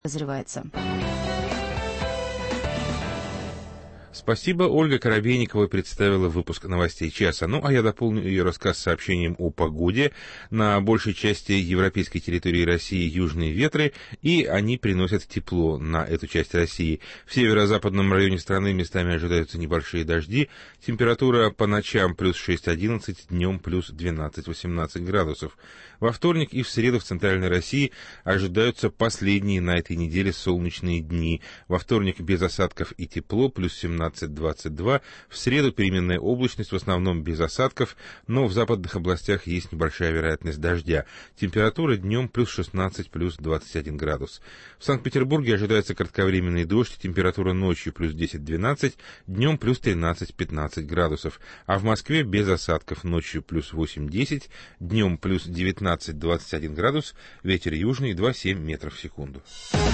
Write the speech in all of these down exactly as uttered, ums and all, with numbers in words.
подозревается. Спасибо. Ольга Коробейникова представила выпуск новостей часа. Ну, а я дополню ее рассказ сообщением о погоде. На большей части европейской территории России южные ветры, и они приносят тепло на эту часть России. В северо-западном районе страны местами ожидаются небольшие дожди. Температура по ночам плюс шесть-одиннадцать, днем плюс двенадцать-восемнадцать градусов. Во вторник и в среду в центральной России ожидаются последние на этой неделе солнечные дни. Во вторник без осадков и тепло, плюс семнадцать-двадцать два. В среду переменная облачность, в основном без осадков, но в западных областях есть небольшая вероятность дождя. Температура днем плюс шестнадцать, плюс двадцать один градус. В Санкт-Петербурге ожидается кратковременный дождь, температура ночью плюс десять-двенадцать, днем плюс тринадцать-пятнадцать градусов. А в Москве без осадков, ночью плюс восемь-десять, днем плюс девятнадцать-двадцать один градус, ветер южный два-семь метров в секунду.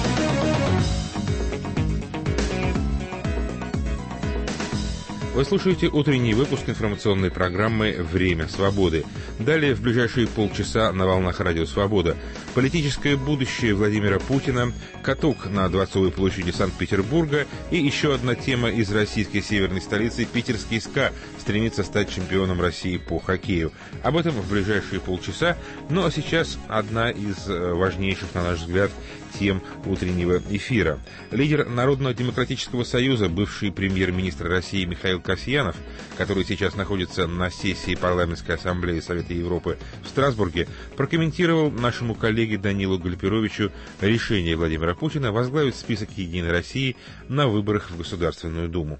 Вы слушаете утренний выпуск информационной программы «Время свободы». Далее в ближайшие полчаса на волнах радио «Свобода». Политическое будущее Владимира Путина, каток на Дворцовой площади Санкт-Петербурга и еще одна тема из российской северной столицы. Питерский СКА стремится стать чемпионом России по хоккею. Об этом в ближайшие полчаса. Ну а сейчас одна из важнейших, на наш взгляд, тем утреннего эфира. Лидер Народного демократического союза, бывший премьер-министр России Михаил Касьянов, который сейчас находится на сессии Парламентской ассамблеи Совета Европы в Страсбурге, прокомментировал нашему коллеге Данилу Гальперовичу решение Владимира Путина возглавить список «Единой России» на выборах в Государственную Думу.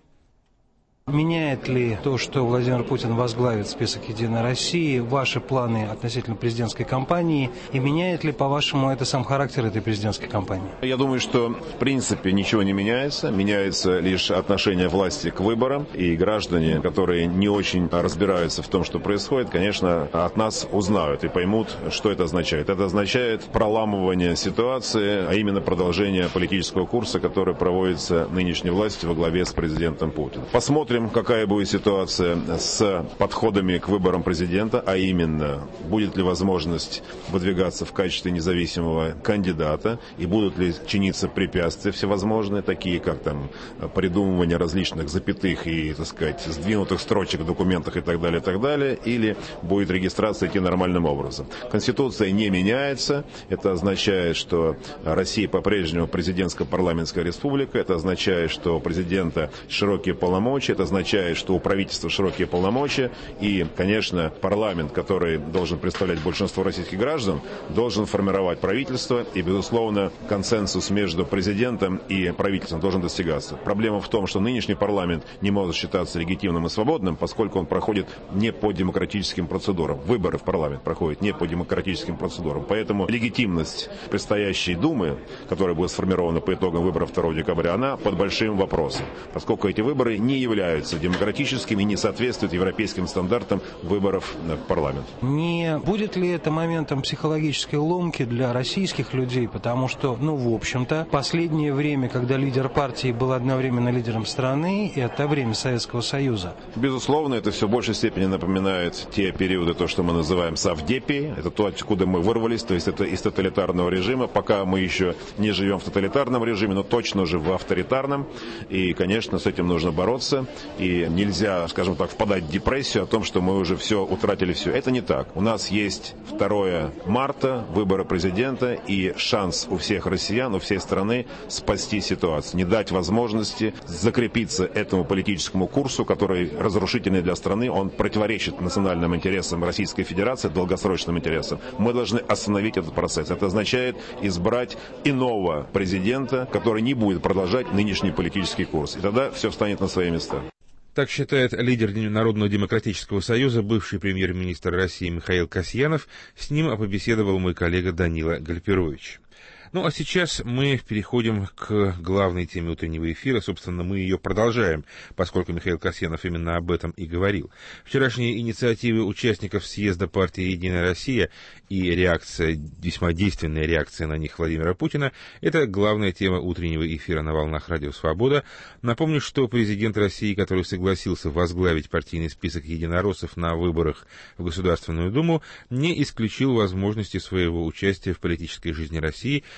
Меняет ли то, что Владимир Путин возглавит список «Единой России», ваши планы относительно президентской кампании? И меняет ли, по-вашему, это сам характер этой президентской кампании? Я думаю, что в принципе ничего не меняется. Меняется лишь отношение власти к выборам. И граждане, которые не очень разбираются в том, что происходит, конечно, от нас узнают и поймут, что это означает. Это означает проламывание ситуации, а именно продолжение политического курса, который проводится нынешней властью во главе с президентом Путиным. Посмотрим, какая будет ситуация с подходами к выборам президента, а именно, будет ли возможность выдвигаться в качестве независимого кандидата, и будут ли чиниться препятствия всевозможные, такие как там придумывание различных запятых и, так сказать, сдвинутых строчек в документах и так далее, и так далее, или будет регистрация идти нормальным образом. Конституция не меняется, это означает, что Россия по-прежнему президентско-парламентская республика, это означает, что у президента широкие полномочия, это означает, что у правительства широкие полномочия, и, конечно, парламент, который должен представлять большинство российских граждан, должен формировать правительство, и, безусловно, консенсус между президентом и правительством должен достигаться. Проблема в том, что нынешний парламент не может считаться легитимным и свободным, поскольку он проходит не по демократическим процедурам. Выборы в парламент проходят не по демократическим процедурам. Поэтому легитимность предстоящей Думы, которая будет сформирована по итогам выборов второго декабря, она под большим вопросом, поскольку эти выборы не являются демократическими и не соответствуют европейским стандартам выборов в парламент. Не будет ли это моментом психологической ломки для российских людей? Потому что, ну, в общем-то, последнее время, когда лидер партии был одновременно лидером страны, это время Советского Союза. Безусловно, это все в большей степени напоминает те периоды, то, что мы называем совдепией. Это то, откуда мы вырвались, то есть это из тоталитарного режима. Пока мы еще не живем в тоталитарном режиме, но точно уже в авторитарном. И, конечно, с этим нужно бороться. И нельзя, скажем так, впадать в депрессию о том, что мы уже все утратили все. Это не так. У нас есть второго марта, выборы президента, и шанс у всех россиян, у всей страны спасти ситуацию. Не дать возможности закрепиться этому политическому курсу, который разрушительный для страны, он противоречит национальным интересам Российской Федерации, долгосрочным интересам. Мы должны остановить этот процесс. Это означает избрать иного президента, который не будет продолжать нынешний политический курс. И тогда все встанет на свои места. Так считает лидер Народного демократического союза, бывший премьер-министр России Михаил Касьянов. С ним побеседовал мой коллега Данила Гальперович. Ну, а сейчас мы переходим к главной теме утреннего эфира. Собственно, мы ее продолжаем, поскольку Михаил Касьянов именно об этом и говорил. Вчерашние инициативы участников съезда партии «Единая Россия» и реакция, весьма действенная реакция на них Владимира Путина – это главная тема утреннего эфира на волнах радио «Свобода». Напомню, что президент России, который согласился возглавить партийный список единороссов на выборах в Государственную Думу, не исключил возможности своего участия в политической жизни России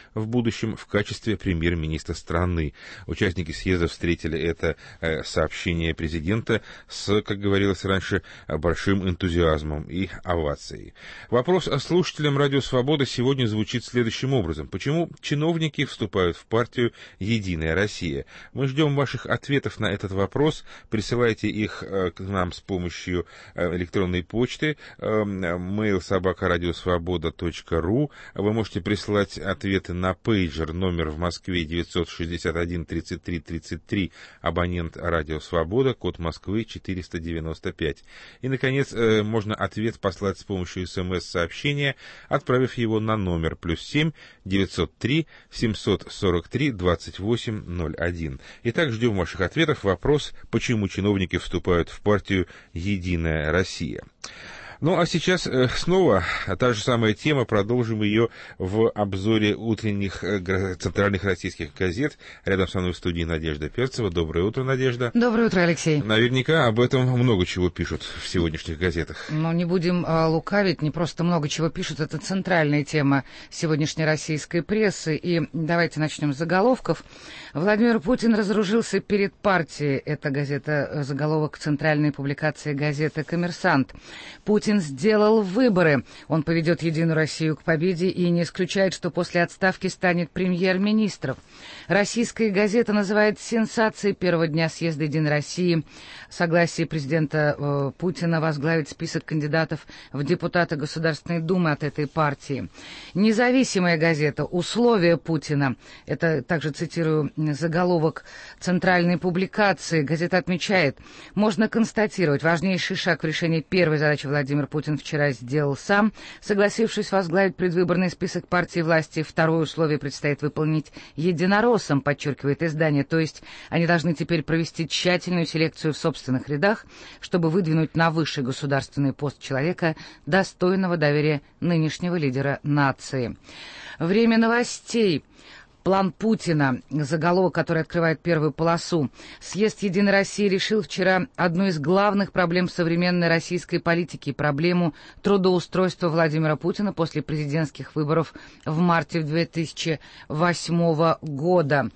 в будущем в качестве премьер-министра страны. Участники съезда встретили это э, сообщение президента с, как говорилось раньше, большим энтузиазмом и овацией. Вопрос слушателям «Радио Свобода» сегодня звучит следующим образом. Почему чиновники вступают в партию «Единая Россия»? Мы ждем ваших ответов на этот вопрос. Присылайте их э, к нам с помощью э, электронной почты э, mail собака радиосвобода точка ру. Вы можете присылать ответы на пейджер, номер в Москве девятьсот шестьдесят один тридцать три тридцать три, абонент «Радио Свобода», код Москвы четыреста девяносто пять. И, наконец, э, можно ответ послать с помощью смс-сообщения, отправив его на номер плюс семь девятьсот три семьсот сорок три двадцать восемь ноль один. Итак, ждем ваших ответов. Вопрос, почему чиновники вступают в партию «Единая Россия». Ну, а сейчас э, снова та же самая тема, продолжим ее в обзоре утренних э, центральных российских газет. Рядом со мной в студии Надежда Перцева. Доброе утро, Надежда. Доброе утро, Алексей. Наверняка об этом много чего пишут в сегодняшних газетах. Ну, не будем э, лукавить, не просто много чего пишут, это центральная тема сегодняшней российской прессы. И давайте начнем с заголовков. Владимир Путин разоружился перед партией. Это газета, заголовок центральной публикации газеты «Коммерсант». Путин сделал выборы. Он поведет «Единую Россию» к победе и не исключает, что после отставки станет премьер-министром. Российская газета называет сенсацией первого дня съезда «Единой России» согласие президента э, Путина возглавить список кандидатов в депутаты Государственной Думы от этой партии. Независимая газета «Условия Путина». Это также цитирую заголовок центральной публикации. Газета отмечает: можно констатировать, важнейший шаг в решении первой задачи Владимир Путин вчера сделал сам, согласившись возглавить предвыборный список партии власти. Второе условие предстоит выполнить единороссам, подчеркивает издание, то есть они должны теперь провести тщательную селекцию в собственных рядах, чтобы выдвинуть на высший государственный пост человека, достойного доверия нынешнего лидера нации. Время новостей. План Путина, заголовок, который открывает первую полосу. Съезд «Единой России» решил вчера одну из главных проблем современной российской политики, проблему трудоустройства Владимира Путина после президентских выборов в марте две тысячи восьмого года.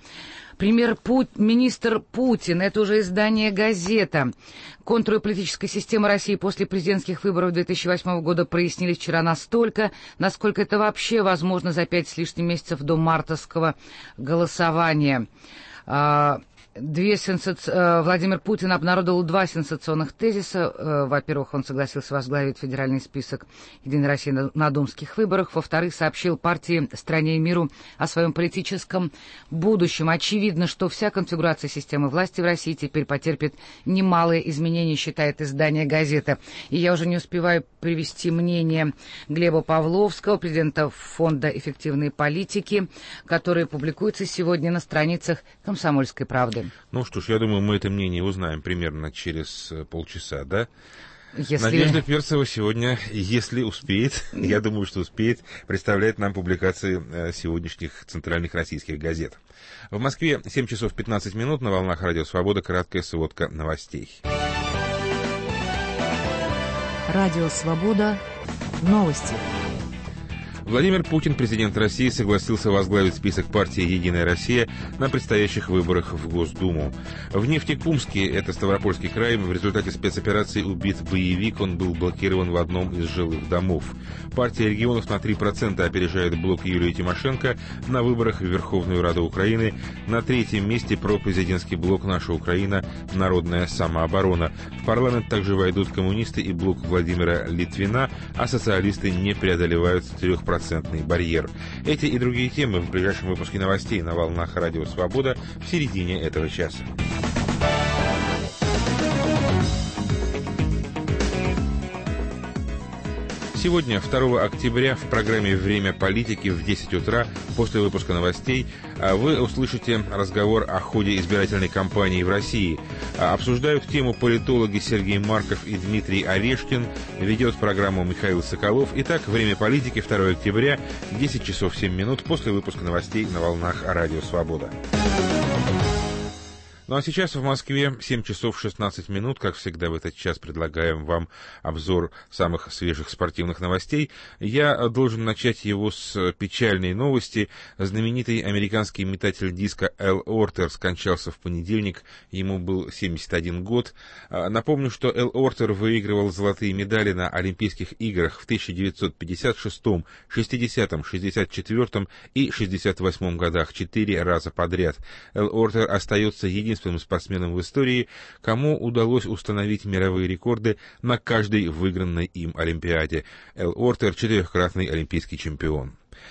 Премьер-министр Путин, это уже издание «Газета». Контуры политической системы России после президентских выборов две тысячи восьмого года прояснились вчера настолько, насколько это вообще возможно за пять с лишним месяцев до мартовского голосования. Две сенса... Владимир Путин обнародовал два сенсационных тезиса. Во-первых, он согласился возглавить федеральный список «Единой России» на думских выборах. Во-вторых, сообщил партии, стране и миру о своем политическом будущем. Очевидно, что вся конфигурация системы власти в России теперь потерпит немалые изменения, считает издание «Газета». И я уже не успеваю привести мнение Глеба Павловского, президента Фонда эффективной политики, который публикуется сегодня на страницах «Комсомольской правды». Ну что ж, я думаю, мы это мнение узнаем примерно через полчаса, да? Если... Надежда Перцева сегодня, если успеет, я думаю, что успеет, представляет нам публикации сегодняшних центральных российских газет. В Москве семь часов пятнадцать минут, на волнах «Радио Свобода» краткая сводка новостей. Радио Свобода. Новости. Владимир Путин, президент России, согласился возглавить список партии «Единая Россия» на предстоящих выборах в Госдуму. В Нефтекумске, это Ставропольский край, в результате спецоперации убит боевик, он был блокирован в одном из жилых домов. Партия регионов на три процента опережает блок Юлии Тимошенко на выборах в Верховную Раду Украины. На третьем месте пропрезидентский блок «Наша Украина. Народная самооборона». В парламент также войдут коммунисты и блок Владимира Литвина, а социалисты не преодолевают трехпроцентный барьер. Эти и другие темы в ближайшем выпуске новостей на волнах «Радио Свобода» в середине этого часа. Сегодня, второго октября, в программе «Время политики» в десять утра, после выпуска новостей, вы услышите разговор о ходе избирательной кампании в России. Обсуждают тему политологи Сергей Марков и Дмитрий Орешкин, ведет программу Михаил Соколов. Итак, «Время политики», второго октября, десять часов семь минут, после выпуска новостей на волнах «Радио Свобода». Ну а сейчас в Москве семь часов шестнадцать минут. Как всегда в этот час предлагаем вам обзор самых свежих спортивных новостей. Я должен начать его с печальной новости. Знаменитый американский метатель диска Эл Ортер скончался в понедельник. Ему был семьдесят один год. Напомню, что Эл Ортер выигрывал золотые медали на Олимпийских играх в тысяча девятьсот пятьдесят шестом, шестидесятом, шестьдесят четвёртом и шестьдесят восьмом годах четыре раза подряд. Эл Ортер остается единственным единственным спортсменом в истории, кому удалось установить мировые рекорды на каждой выигранной им Олимпиаде. Эл Ортер — четырехкратный олимпийский чемпион.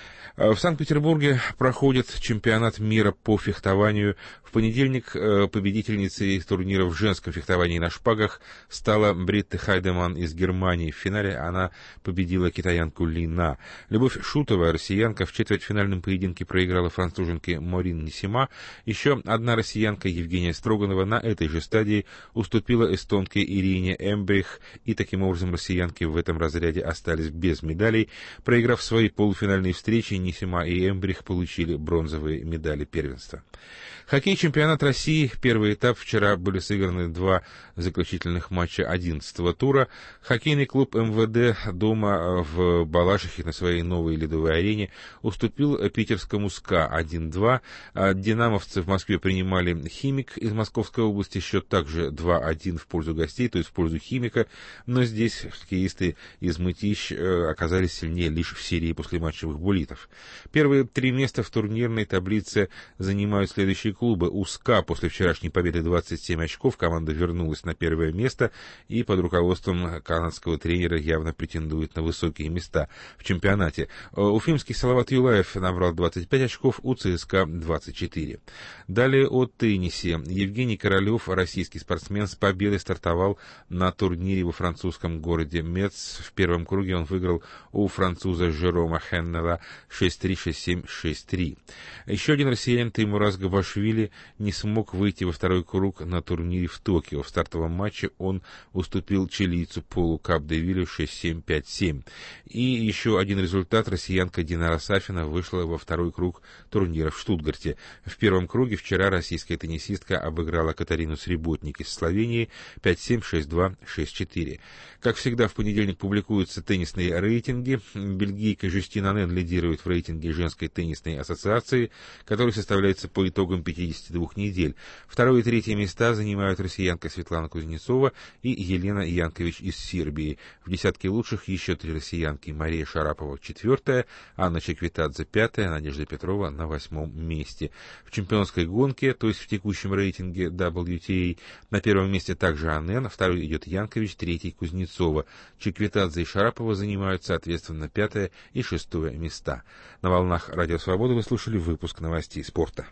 В Санкт-Петербурге проходит чемпионат мира по фехтованию. В понедельник победительницей турнира в женском фехтовании на шпагах стала Бритте Хайдеман из Германии. В финале она победила китаянку Ли На. Любовь Шутова, россиянка, в четвертьфинальном поединке проиграла француженке Морин Нисима. Еще одна россиянка, Евгения Строганова, на этой же стадии уступила эстонке Ирине Эмбрих, и таким образом россиянки в этом разряде остались без медалей. Проиграв свои полуфинальные встречи, Нисима и Эмбрих получили бронзовые медали первенства. Хоккей, чемпионат России. Первый этап. Вчера были сыграны два заключительных матча одиннадцатого тура. Хоккейный клуб эм вэ дэ дома в Балашихе на своей новой ледовой арене уступил питерскому СКА один-два. Динамовцы в Москве принимали Химик из Московской области. Счет также два-один в пользу гостей, то есть в пользу Химика. Но здесь хоккеисты из Мытищ оказались сильнее лишь в серии послематчевых буллитов. Первые три места в турнирной таблице занимают следующие клубы. У СКА после вчерашней победы двадцать семь очков. Команда вернулась на первое место и под руководством канадского тренера явно претендует на высокие места в чемпионате. Уфимский Салават Юлаев набрал двадцать пять очков, у ЦСКА двадцать четыре. Далее о теннисе. Евгений Королев, российский спортсмен, с победой стартовал на турнире во французском городе Мец. В первом круге он выиграл у француза Жерома Хеннела шесть-три, шесть-семь, шесть-три. Еще один россиянин, Теймураз Габашвили, не смог выйти во второй круг на турнире в Токио. В стартовом матче он уступил чилийцу Полу Капдевилю шесть-семь, пять-семь. И еще один результат. Россиянка Динара Сафина вышла во второй круг турнира в Штутгарте. В первом круге вчера российская теннисистка обыграла Катарину Среботник из Словении пять-семь, шесть-два, шесть-четыре. Как всегда, в понедельник публикуются теннисные рейтинги. Бельгийка Жюстин Анен лидирует в рейтинге женской теннисной ассоциации, который составляется по итогам пятидесяти двух недель. Второе и третье места занимают россиянка Светлана Кузнецова и Елена Янкович из Сербии. В десятке лучших еще три россиянки: Мария Шарапова четвертая, Анна Чеквитадзе пятая, Надежда Петрова на восьмом месте. В чемпионской гонке, то есть в текущем рейтинге дабл ю ти эй, на первом месте также Анен, второй идет Янкович, третий Кузнецова. Чеквитадзе и Шарапова занимают соответственно пятое и шестое места. На волнах Радио Свобода вы слушали выпуск новостей спорта.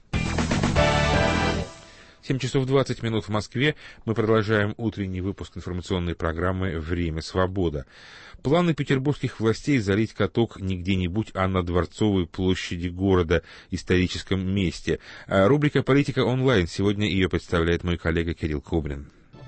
семь часов двадцать минут в Москве. Мы продолжаем утренний выпуск информационной программы «Время свобода». Планы петербургских властей залить каток не где-нибудь, а на Дворцовой площади города, историческом месте. Рубрика «Политика онлайн». Сегодня ее представляет мой коллега Кирилл Кобрин.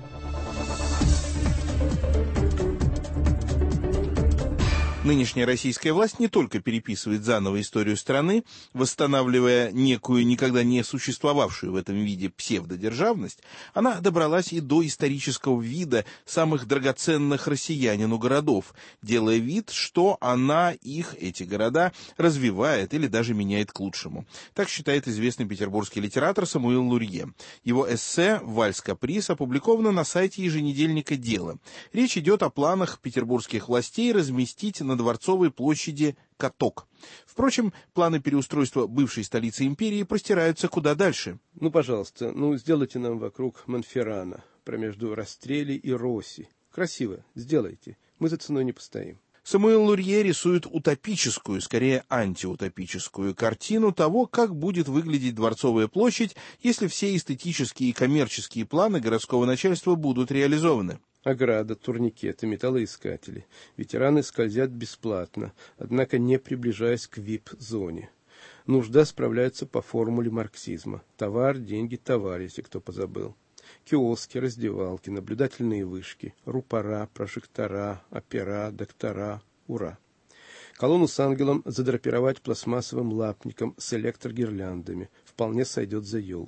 Нынешняя российская власть не только переписывает заново историю страны, восстанавливая некую никогда не существовавшую в этом виде псевдодержавность, она добралась и до исторического вида самых драгоценных россиянину городов, делая вид, что она их, эти города, развивает или даже меняет к лучшему. Так считает известный петербургский литератор Самуил Лурье. Его эссе «Вальс-каприз» опубликовано на сайте еженедельника «Дело». Речь идет о планах петербургских властей разместить на Дворцовой площади каток. Впрочем, планы переустройства бывшей столицы империи простираются куда дальше. Ну, пожалуйста, ну, сделайте нам вокруг Монферрана, промежду Растрелли и Росси. Красиво, сделайте. Мы за ценой не постоим. Самуил Лурье рисует утопическую, скорее антиутопическую картину того, как будет выглядеть Дворцовая площадь, если все эстетические и коммерческие планы городского начальства будут реализованы. Ограда, турникеты, металлоискатели. Ветераны скользят бесплатно, однако не приближаясь к ви ай пи-зоне. Нужда справляется по формуле марксизма. Товар, деньги, товар, если кто позабыл. Киоски, раздевалки, наблюдательные вышки, рупора, прожектора, опера, доктора, ура. Колонну с ангелом задрапировать пластмассовым лапником с электрогирляндами. Вполне сойдет за елку.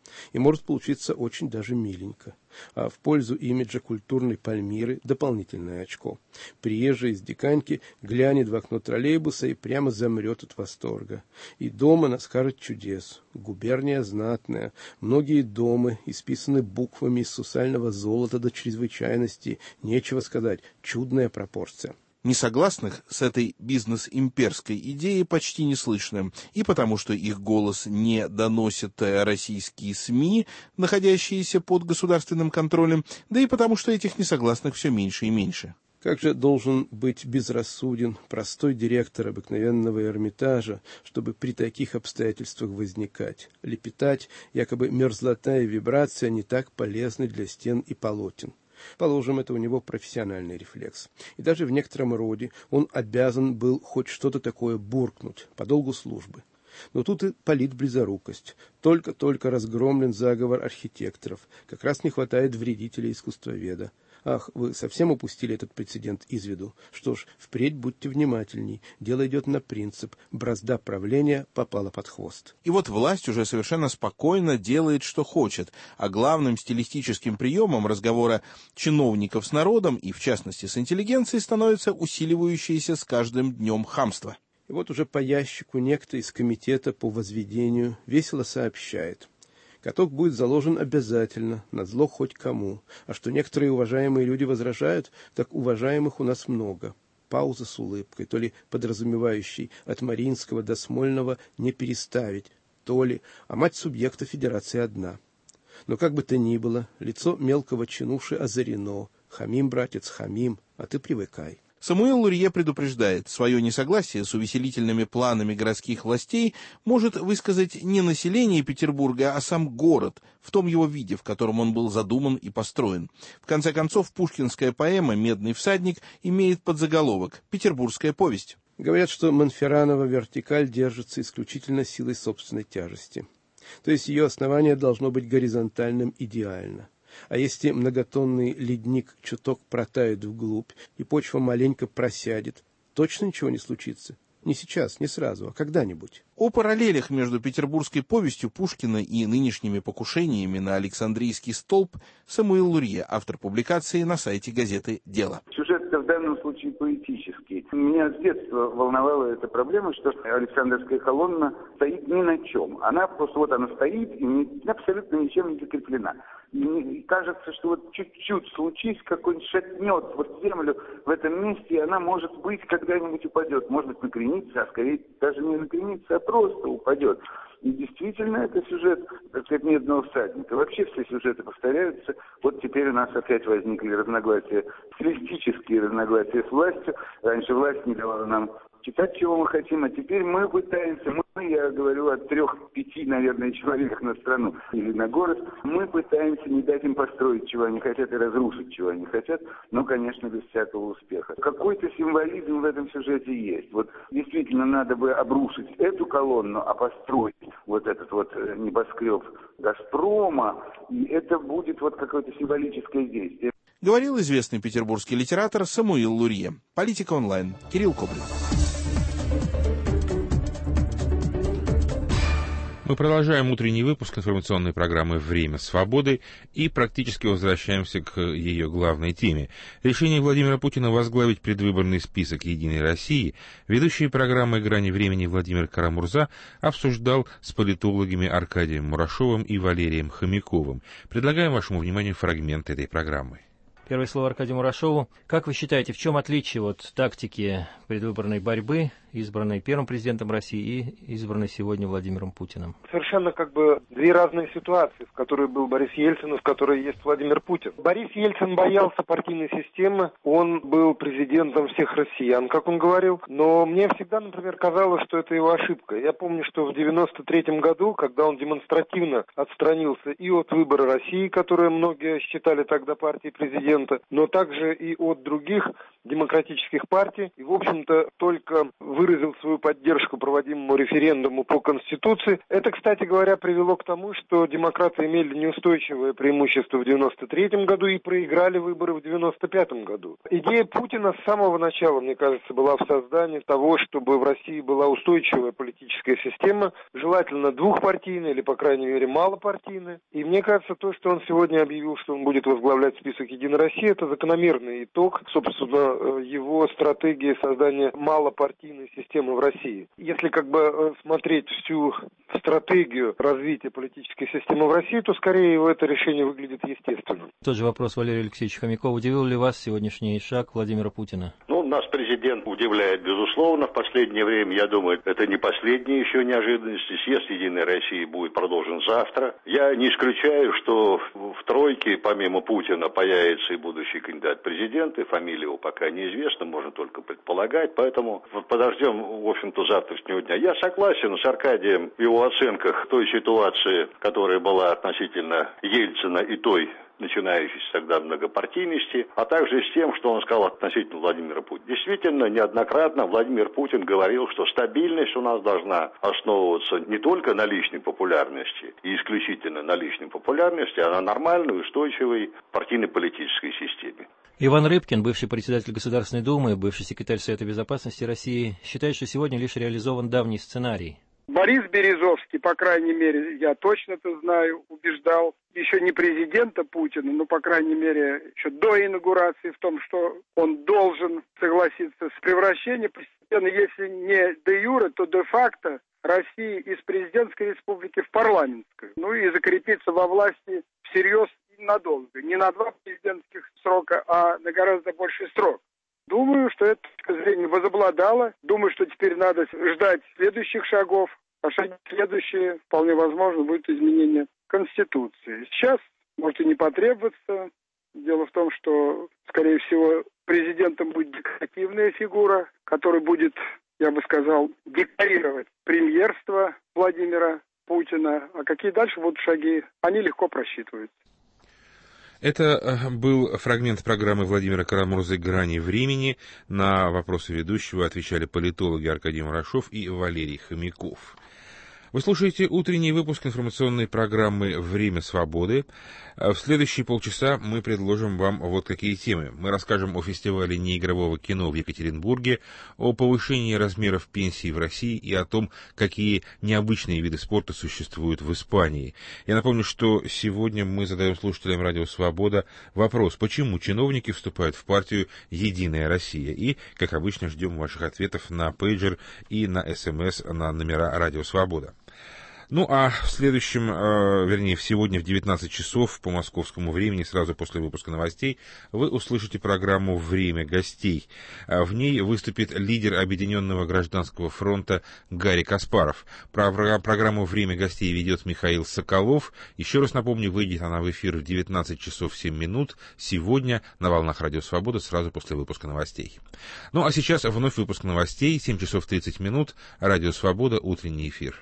И может получиться очень даже миленько. А в пользу имиджа культурной Пальмиры дополнительное очко. Приезжий из Диканьки глянет в окно троллейбуса и прямо замрет от восторга. И дома наскажет чудес. Губерния знатная, многие дома исписаны буквами из сусального золота до чрезвычайности. Нечего сказать, чудная пропорция. Несогласных с этой бизнес-имперской идеей почти не слышно, и потому что их голос не доносят российские СМИ, находящиеся под государственным контролем, да и потому что этих несогласных все меньше и меньше. Как же должен быть безрассуден простой директор обыкновенного Эрмитажа, чтобы при таких обстоятельствах возникать, лепетать, якобы мерзлота и вибрация не так полезны для стен и полотен. Положим, это у него профессиональный рефлекс. И даже в некотором роде он обязан был хоть что-то такое буркнуть по долгу службы. Но тут и политблизорукость. Только-только разгромлен заговор архитекторов. Как раз не хватает вредителя-искусствоведа. Ах, вы совсем упустили этот прецедент из виду. Что ж, впредь будьте внимательней. Дело идет на принцип. Бразда правления попала под хвост. И вот власть уже совершенно спокойно делает, что хочет. А главным стилистическим приемом разговора чиновников с народом, и в частности с интеллигенцией, становится усиливающееся с каждым днем хамство. И вот уже по ящику некто из комитета по возведению весело сообщает. Каток будет заложен обязательно, назло хоть кому. А что некоторые уважаемые люди возражают, так уважаемых у нас много. Пауза с улыбкой, то ли подразумевающей от Мариинского до Смольного не переставить, то ли, а мать субъекта федерации одна. Но как бы то ни было, лицо мелкого чинуши озарено. Хамим, братец, хамим, а ты привыкай. Самуил Лурье предупреждает, свое несогласие с увеселительными планами городских властей может высказать не население Петербурга, а сам город, в том его виде, в котором он был задуман и построен. В конце концов, пушкинская поэма «Медный всадник» имеет подзаголовок «Петербургская повесть». Говорят, что Монферранова вертикаль держится исключительно силой собственной тяжести. То есть ее основание должно быть горизонтальным идеально. А если многотонный ледник чуток протает вглубь, и почва маленько просядет, точно ничего не случится? Не сейчас, не сразу, а когда-нибудь. О параллелях между петербургской повестью Пушкина и нынешними покушениями на Александрийский столб Самуил Лурье, автор публикации на сайте газеты «Дело». Сюжет в данном случае поэтический. Меня с детства волновала эта проблема, что Александровская колонна стоит ни на чем. Она просто вот она стоит и не, абсолютно ничем не закреплена. И, и кажется, что вот чуть-чуть случись, какой-нибудь шатнет вот землю в этом месте, и она, может быть, когда-нибудь упадет. Может быть, накренится, а скорее даже не накренится, а просто упадет. И действительно, это сюжет, так сказать, «Медного всадника». Вообще все сюжеты повторяются. Вот теперь у нас опять возникли разногласия, стилистические разногласия с властью. Раньше власть не давала нам читать, чего мы хотим, а теперь мы пытаемся, мы, я говорю о трех-пяти, наверное, человеках на страну или на город, мы пытаемся не дать им построить, чего они хотят, и разрушить, чего они хотят, но, конечно, без всякого успеха. Какой-то символизм в этом сюжете есть. Вот действительно надо бы обрушить эту колонну, а построить вот этот вот небоскреб «Газпрома», и это будет вот какое-то символическое действие. Говорил известный петербургский литератор Самуил Лурье. Политика онлайн. Кирилл Коблев. Мы продолжаем утренний выпуск информационной программы «Время свободы» и практически возвращаемся к ее главной теме. Решение Владимира Путина возглавить предвыборный список «Единой России» ведущий программы «Грани времени» Владимир Карамурза обсуждал с политологами Аркадием Мурашовым и Валерием Хомяковым. Предлагаем вашему вниманию фрагмент этой программы. Первое слово Аркадию Мурашову. Как вы считаете, в чем отличие от тактики предвыборной борьбы, избранной первым президентом России и избранной сегодня Владимиром Путиным? Совершенно как бы две разные ситуации, в которой был Борис Ельцин и в которой есть Владимир Путин. Борис Ельцин боялся партийной системы, он был президентом всех россиян, как он говорил, но мне всегда, например, казалось, что это его ошибка. Я помню, что в девяносто третьем году, когда он демонстративно отстранился и от «Выбора России», которые многие считали тогда партией президента, но также и от других демократических партий и, в общем-то, только выразил свою поддержку проводимому референдуму по Конституции. Это, кстати говоря, привело к тому, что демократы имели неустойчивое преимущество в девяносто третьем году и проиграли выборы в девяносто пятом году. Идея Путина с самого начала, мне кажется, была в создании того, чтобы в России была устойчивая политическая система, желательно двухпартийная или, по крайней мере, малопартийная. И мне кажется, то, что он сегодня объявил, что он будет возглавлять список «Единой России», это закономерный итог, собственно, его стратегии создания малопартийной системы в России. Если как бы смотреть всю стратегию развития политической системы в России, то скорее его это решение выглядит естественным. Тот же вопрос Валерию Алексеевичу Хомякову. Удивил ли вас сегодняшний шаг Владимира Путина? Ну, нас президент удивляет, безусловно, в последнее время. Я думаю, это не последние еще неожиданности. Съезд «Единой России» будет продолжен завтра. Я не исключаю, что в тройке, помимо Путина, появится и будущий кандидат в президенты. Фамилия его пока неизвестна, можно только предполагать. Поэтому подождем, в общем-то, завтрашнего дня. Я согласен с Аркадием в его оценках той ситуации, которая была относительно Ельцина и той начинающейся тогда многопартийности, а также с тем, что он сказал относительно Владимира Путина. Действительно, неоднократно Владимир Путин говорил, что стабильность у нас должна основываться не только на личной популярности и исключительно на личной популярности, а на нормальной, устойчивой партийно-политической системе. Иван Рыбкин, бывший председатель Государственной Думы, бывший секретарь Совета Безопасности России, считает, что сегодня лишь реализован давний сценарий. Борис Березовский, по крайней мере, я точно это знаю, убеждал еще не президента Путина, но, по крайней мере, еще до инаугурации в том, что он должен согласиться с превращением постепенно, если не де юре, то де факто России из президентской республики в парламентскую. Ну и закрепиться во власти всерьез и надолго. Не на два президентских срока, а на гораздо больший срок. Думаю, что эта точка зрения возобладала. Думаю, что теперь надо ждать следующих шагов. А шаги следующие, вполне возможно, будет изменение Конституции. Сейчас может и не потребоваться. Дело в том, что, скорее всего, президентом будет декоративная фигура, которая будет, я бы сказал, декорировать премьерство Владимира Путина. А какие дальше будут шаги, они легко просчитываются. Это был фрагмент программы Владимира Карамурзы «Грани времени». На вопросы ведущего отвечали политологи Аркадий Мурашов и Валерий Хомяков. Вы слушаете утренний выпуск информационной программы «Время свободы». В следующие полчаса мы предложим вам вот какие темы. Мы расскажем о фестивале неигрового кино в Екатеринбурге, о повышении размеров пенсий в России и о том, какие необычные виды спорта существуют в Испании. Я напомню, что сегодня мы задаем слушателям «Радио Свобода» вопрос, почему чиновники вступают в партию «Единая Россия». И, как обычно, ждем ваших ответов на пейджер и на СМС на номера «Радио Свобода». Ну, а в следующем, э, вернее, сегодня в девятнадцать часов по московскому времени, сразу после выпуска новостей, вы услышите программу «Время гостей». В ней выступит лидер Объединенного гражданского фронта Гарри Каспаров. Про программу «Время гостей» ведет Михаил Соколов. Еще раз напомню, выйдет она в эфир в девятнадцать часов семь минут сегодня на волнах «Радио Свобода» сразу после выпуска новостей. Ну, а сейчас вновь выпуск новостей, семь часов тридцать минут, «Радио Свобода», утренний эфир.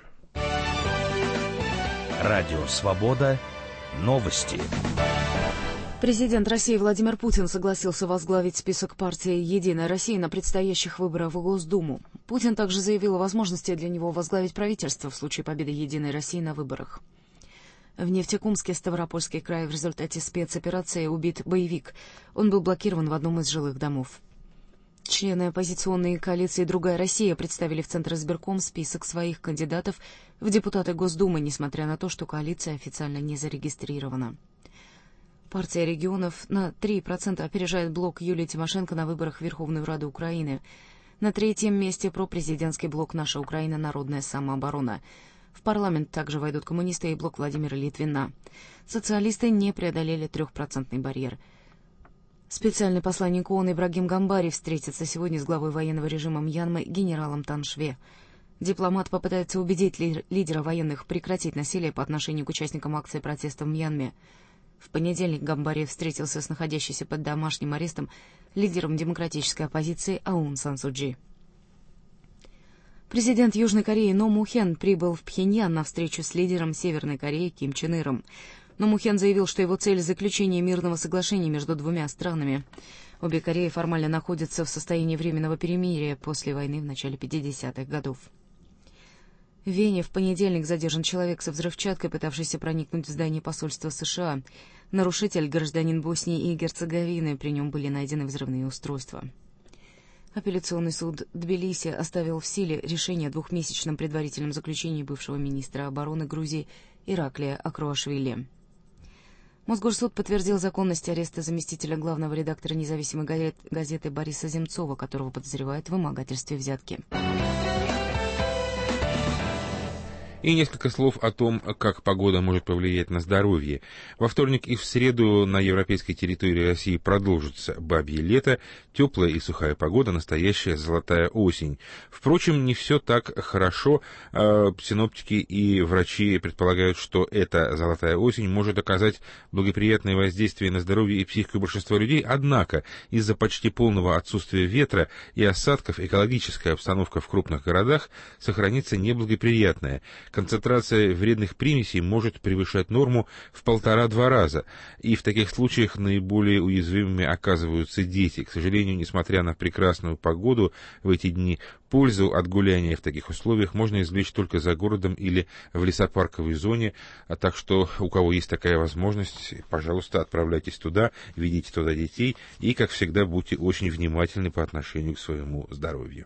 Радио «Свобода». Новости. Президент России Владимир Путин согласился возглавить список партии «Единая Россия» на предстоящих выборах в Госдуму. Путин также заявил о возможности для него возглавить правительство в случае победы «Единой России» на выборах. В Нефтекумске, Ставропольский край, в результате спецоперации убит боевик. Он был блокирован в одном из жилых домов. Члены оппозиционной коалиции «Другая Россия» представили в Центр избирком список своих кандидатов в депутаты Госдумы, несмотря на то, что коалиция официально не зарегистрирована. Партия регионов на три процента опережает блок Юлии Тимошенко на выборах в Верховную Раду Украины. На третьем месте пропрезидентский блок «Наша Украина. Народная самооборона». В парламент также войдут коммунисты и блок Владимира Литвина. Социалисты не преодолели трехпроцентный барьер. Специальный посланник ООН Ибрагим Гамбари встретится сегодня с главой военного режима Мьянмы генералом Тан Шве. Дипломат попытается убедить ли, лидера военных прекратить насилие по отношению к участникам акции протеста в Мьянме. В понедельник Гамбари встретился с находящейся под домашним арестом лидером демократической оппозиции Аун Сан Су Чжи. Президент Южной Кореи Но Му Хен прибыл в Пхеньян на встречу с лидером Северной Кореи Ким Чен Иром. Но Мухен заявил, что его цель — заключение мирного соглашения между двумя странами. Обе Кореи формально находятся в состоянии временного перемирия после войны в начале пятидесятых годов. В Вене в понедельник задержан человек со взрывчаткой, пытавшийся проникнуть в здание посольства США. Нарушитель — гражданин Боснии и Герцеговины, при нем были найдены взрывные устройства. Апелляционный суд Тбилиси оставил в силе решение о двухмесячном предварительном заключении бывшего министра обороны Грузии Ираклия Акруашвили. Мосгорсуд подтвердил законность ареста заместителя главного редактора независимой газеты Бориса Земцова, которого подозревают в вымогательстве взятки. И несколько слов о том, как погода может повлиять на здоровье. Во вторник и в среду на европейской территории России продолжится бабье лето, теплая и сухая погода, настоящая золотая осень. Впрочем, не все так хорошо. Синоптики и врачи предполагают, что эта золотая осень может оказать благоприятное воздействие на здоровье и психику большинства людей, однако из-за почти полного отсутствия ветра и осадков экологическая обстановка в крупных городах сохранится неблагоприятная. Концентрация вредных примесей может превышать норму в полтора-два раза, и в таких случаях наиболее уязвимыми оказываются дети. К сожалению, несмотря на прекрасную погоду в эти дни, пользу от гуляния в таких условиях можно извлечь только за городом или в лесопарковой зоне, а так что у кого есть такая возможность, пожалуйста, отправляйтесь туда, ведите туда детей и, как всегда, будьте очень внимательны по отношению к своему здоровью.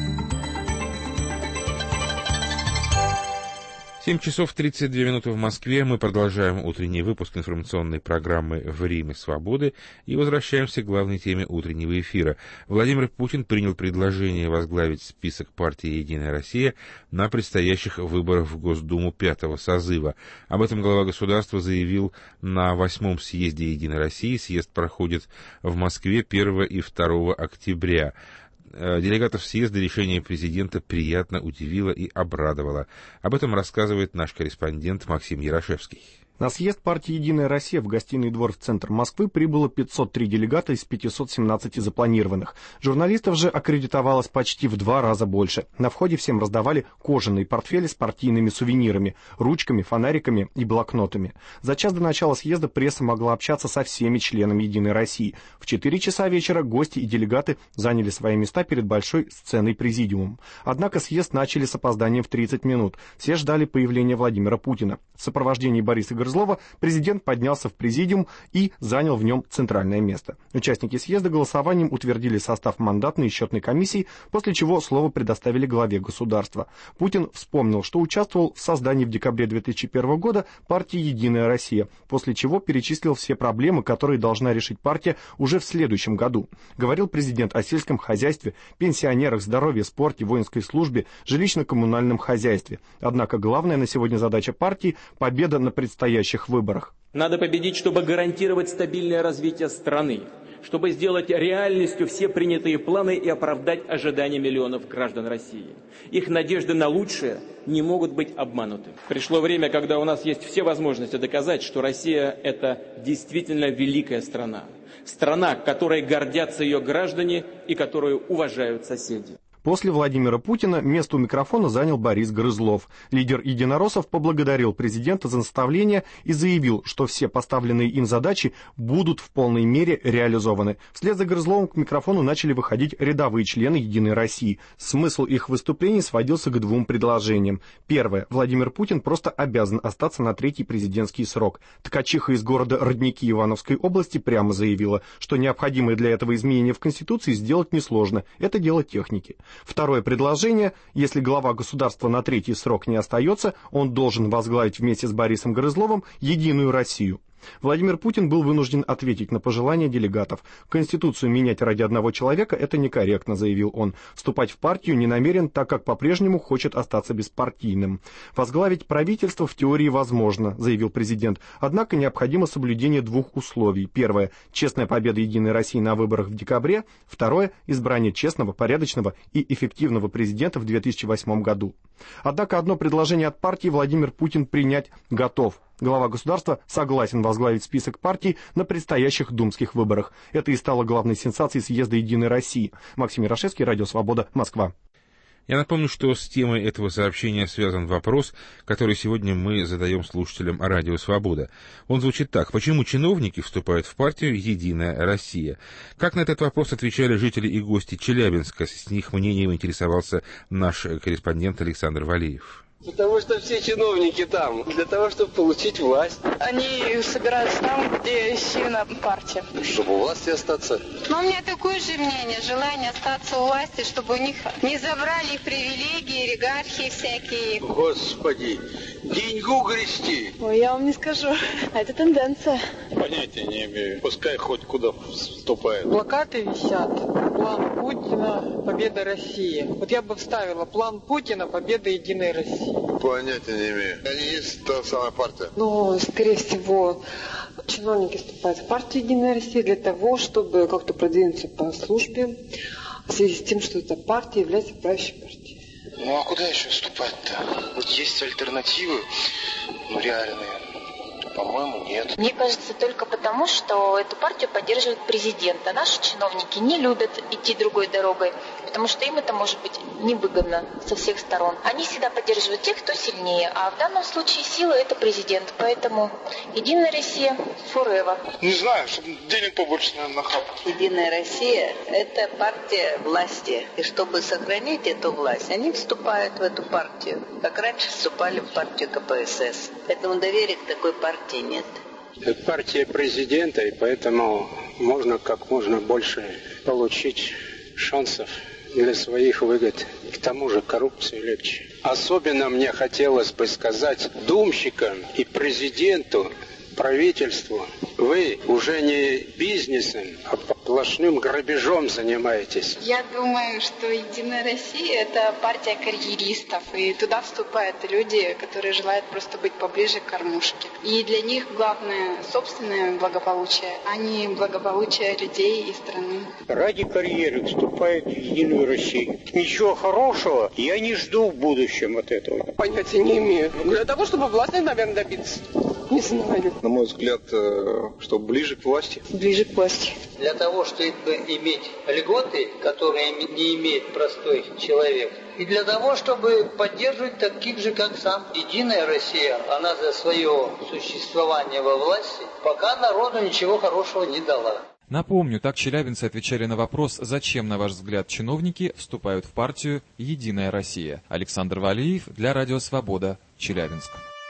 семь часов тридцать две минуты в Москве. Мы продолжаем утренний выпуск информационной программы «Время свободы» и возвращаемся к главной теме утреннего эфира. Владимир Путин принял предложение возглавить список партии «Единая Россия» на предстоящих выборах в Госдуму пятого созыва. Об этом глава государства заявил на восьмом съезде «Единой России». Съезд проходит в Москве первого и второго октября. Делегатов съезда решение президента приятно удивило и обрадовало. Об этом рассказывает наш корреспондент Максим Ярошевский. На съезд партии «Единая Россия» в гостиный двор в центр Москвы прибыло пятьсот три делегата из пятисот семнадцати запланированных. Журналистов же аккредитовалось почти в два раза больше. На входе всем раздавали кожаные портфели с партийными сувенирами, ручками, фонариками и блокнотами. За час до начала съезда пресса могла общаться со всеми членами «Единой России». В четыре часа вечера гости и делегаты заняли свои места перед большой сценой президиумом. Однако съезд начали с опозданием в тридцать минут. Все ждали появления Владимира Путина. В сопровождении Бориса Грызлова президент поднялся в президиум и занял в нем центральное место. Участники съезда голосованием утвердили состав мандатной и счетной комиссии, после чего слово предоставили главе государства. Путин вспомнил, что участвовал в создании в декабре две тысячи первого года партии «Единая Россия», после чего перечислил все проблемы, которые должна решить партия уже в следующем году. Говорил президент о сельском хозяйстве, пенсионерах, здоровье, спорте, воинской службе, жилищно-коммунальном хозяйстве. Однако главная на сегодня задача партии – победа на предстоящих выборах. Надо победить, чтобы гарантировать стабильное развитие страны, чтобы сделать реальностью все принятые планы и оправдать ожидания миллионов граждан России. Их надежды на лучшее не могут быть обмануты. Пришло время, когда у нас есть все возможности доказать, что Россия – это действительно великая страна. Страна, которой гордятся ее граждане и которую уважают соседи. После Владимира Путина место у микрофона занял Борис Грызлов. Лидер единороссов поблагодарил президента за наставления и заявил, что все поставленные им задачи будут в полной мере реализованы. Вслед за Грызловым к микрофону начали выходить рядовые члены «Единой России». Смысл их выступлений сводился к двум предложениям. Первое. Владимир Путин просто обязан остаться на третий президентский срок. Ткачиха из города Родники Ивановской области прямо заявила, что необходимые для этого изменения в Конституции сделать несложно. Это дело техники. Второе предложение: если глава государства на третий срок не остается, он должен возглавить вместе с Борисом Грызловым «Единую Россию». Владимир Путин был вынужден ответить на пожелания делегатов. Конституцию менять ради одного человека – это некорректно, заявил он. Вступать в партию не намерен, так как по-прежнему хочет остаться беспартийным. Возглавить правительство в теории возможно, заявил президент. Однако необходимо соблюдение двух условий. Первое – честная победа «Единой России» на выборах в декабре. Второе – избрание честного, порядочного и эффективного президента в две тысячи восьмом году. Однако одно предложение от партии Владимир Путин принять готов. Глава государства согласен возглавить список партий на предстоящих думских выборах. Это и стало главной сенсацией съезда «Единой России». Максим Ярошевский, Радио Свобода, Москва. Я напомню, что с темой этого сообщения связан вопрос, который сегодня мы задаем слушателям Радио Свобода. Он звучит так. Почему чиновники вступают в партию «Единая Россия»? Как на этот вопрос отвечали жители и гости Челябинска? С них мнением интересовался наш корреспондент Александр Валиев. Потому что все чиновники там, для того, чтобы получить власть. Они собираются там, где сильна партия. Чтобы у власти остаться. Но у меня такое же мнение, желание остаться у власти, чтобы у них не забрали их привилегии, регархии всякие. Господи, деньгу грести. Ой, я вам не скажу, а это тенденция. Понятия не имею, пускай хоть куда вступает. Плакаты висят, план Путина, победа России. Вот я бы вставила план Путина, победа Единой России. Понятия не имею. Они есть та самая партия? Ну, скорее всего, чиновники вступают в партию «Единая Россия» для того, чтобы как-то продвинуться по службе, в связи с тем, что эта партия является правящей партией. Ну, а куда еще вступать-то? Вот есть альтернативы, ну, реальные. По-моему, нет. Мне кажется, только потому, что эту партию поддерживает президент, а наши чиновники не любят идти другой дорогой, потому что им это может быть невыгодно со всех сторон. Они всегда поддерживают тех, кто сильнее, а в данном случае сила – это президент, поэтому Единая Россия forever. Не знаю, чтобы денег побольше, наверное, нахапать. Единая Россия – это партия власти, и чтобы сохранить эту власть, они вступают в эту партию, как раньше вступали в партию ка пэ эс эс. Поэтому доверия к такой партии нет. Это партия президента, и поэтому можно как можно больше получить шансов для своих выгод. К тому же коррупцию легче. Особенно мне хотелось бы сказать думщикам и президенту, правительству, вы уже не бизнесом, а сплошным грабежом занимаетесь. Я думаю, что Единая Россия – это партия карьеристов, и туда вступают люди, которые желают просто быть поближе к кормушке. И для них главное собственное благополучие, а не благополучие людей и страны. Ради карьеры вступает в Единую Россию. Ничего хорошего я не жду в будущем от этого. Понятия не имею. Для того, чтобы власти, наверное, добиться. Не знаю. На мой взгляд, чтобы ближе к власти. Ближе к власти. Для того, чтобы иметь льготы, которые не имеет простой человек, и для того, чтобы поддерживать таких же, как сам. Единая Россия, она за свое существование во власти пока народу ничего хорошего не дала. Напомню, так челябинцы отвечали на вопрос, зачем, на ваш взгляд, чиновники вступают в партию «Единая Россия». Александр Валиев для Радио Свобода, Челябинск.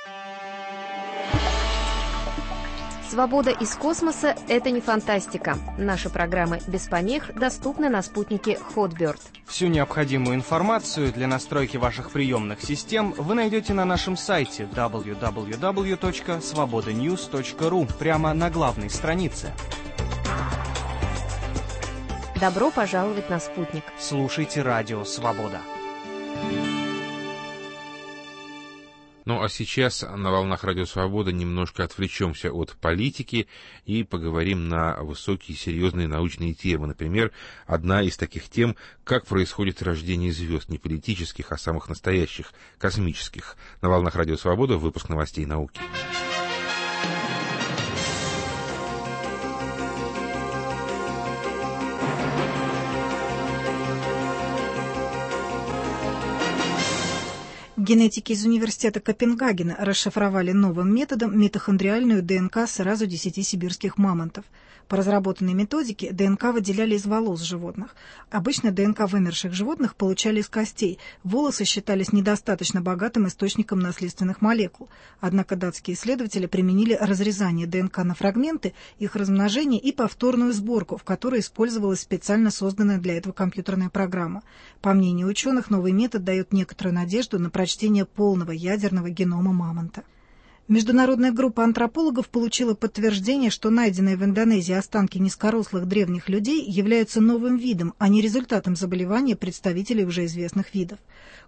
Свобода из космоса – это не фантастика. Наши программы без помех доступны на спутнике Hotbird. Всю необходимую информацию для настройки ваших приемных систем вы найдете на нашем сайте дабл ю дабл ю дабл ю точка свобода ньюс точка ру прямо на главной странице. Добро пожаловать на спутник. Слушайте Радио Свобода. Ну а сейчас на волнах Радио Свобода немножко отвлечемся от политики и поговорим на высокие серьезные научные темы. Например, одна из таких тем, как происходит рождение звезд, не политических, а самых настоящих, космических. На волнах Радио Свобода выпуск новостей науки. Генетики из университета Копенгагена расшифровали новым методом митохондриальную ДНК сразу десяти сибирских мамонтов. По разработанной методике ДНК выделяли из волос животных. Обычно ДНК вымерших животных получали из костей. Волосы считались недостаточно богатым источником наследственных молекул. Однако датские исследователи применили разрезание ДНК на фрагменты, их размножение и повторную сборку, в которой использовалась специально созданная для этого компьютерная программа. По мнению ученых, новый метод дает некоторую надежду на прочтение полного ядерного генома мамонта. Международная группа антропологов получила подтверждение, что найденные в Индонезии останки низкорослых древних людей являются новым видом, а не результатом заболевания представителей уже известных видов.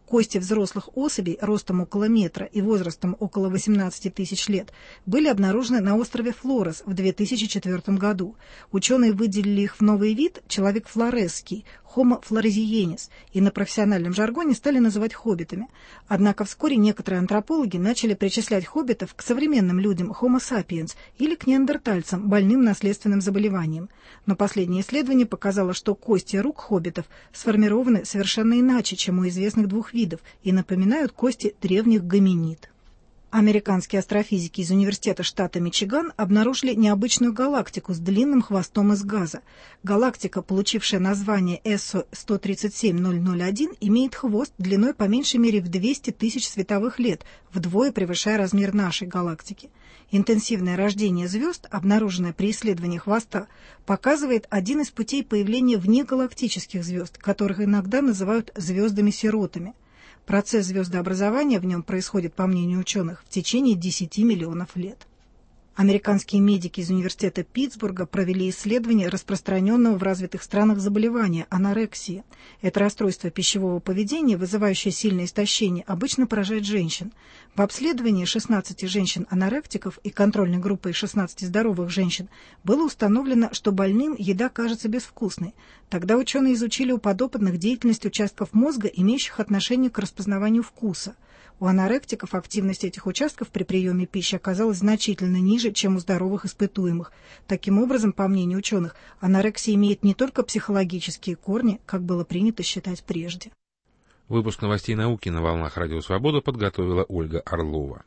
Кости взрослых особей ростом около метра и возрастом около восемнадцати тысяч лет были обнаружены на острове Флорес в две тысячи четвёртом году. Ученые выделили их в новый вид человек флоресский, Homo floresiensis, и на профессиональном жаргоне стали называть хоббитами. Однако вскоре некоторые антропологи начали причислять хоббитов к современным людям Homo sapiens или к неандертальцам, больным наследственным заболеванием. Но последнее исследование показало, что кости рук хоббитов сформированы совершенно иначе, чем у известных двух видов, и напоминают кости древних гоминид. Американские астрофизики из университета штата Мичиган обнаружили необычную галактику с длинным хвостом из газа. Галактика, получившая название эсо сто тридцать семь ноль ноль один, имеет хвост длиной по меньшей мере в двести тысяч световых лет, вдвое превышая размер нашей галактики. Интенсивное рождение звезд, обнаруженное при исследовании хвоста, показывает один из путей появления внегалактических звезд, которых иногда называют звездами-сиротами. Процесс звездообразования в нем происходит, по мнению ученых, в течение десяти миллионов лет. Американские медики из университета Питтсбурга провели исследование распространенного в развитых странах заболевания – анорексии. Это расстройство пищевого поведения, вызывающее сильное истощение, обычно поражает женщин. В обследовании шестнадцати женщин-аноректиков и контрольной группы из шестнадцати здоровых женщин было установлено, что больным еда кажется безвкусной. Тогда ученые изучили у подопытных деятельность участков мозга, имеющих отношение к распознаванию вкуса. У аноректиков активность этих участков при приеме пищи оказалась значительно ниже, чем у здоровых испытуемых. Таким образом, по мнению ученых, анорексия имеет не только психологические корни, как было принято считать прежде. Выпуск новостей науки на волнах Радио Свобода подготовила Ольга Орлова.